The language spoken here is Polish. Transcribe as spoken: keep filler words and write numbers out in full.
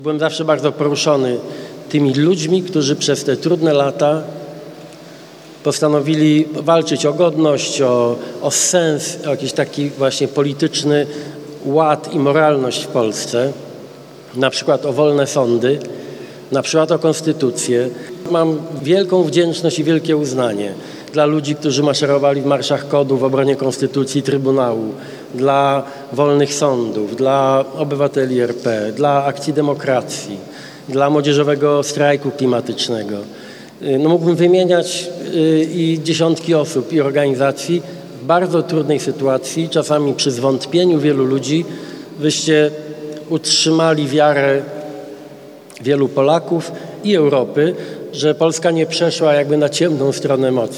Byłem zawsze bardzo poruszony tymi ludźmi, którzy przez te trudne lata postanowili walczyć o godność, o, o sens, o jakiś taki właśnie polityczny ład i moralność w Polsce, na przykład o wolne sądy, na przykład o konstytucję. Mam wielką wdzięczność i wielkie uznanie dla ludzi, którzy maszerowali w marszach kodu w obronie konstytucji i Trybunału, dla wolnych sądów, dla obywateli R P, dla akcji demokracji, dla młodzieżowego strajku klimatycznego. No, mógłbym wymieniać i dziesiątki osób i organizacji w bardzo trudnej sytuacji, czasami przy zwątpieniu wielu ludzi, wyście utrzymali wiarę wielu Polaków i Europy, że Polska nie przeszła jakby na ciemną stronę mocy.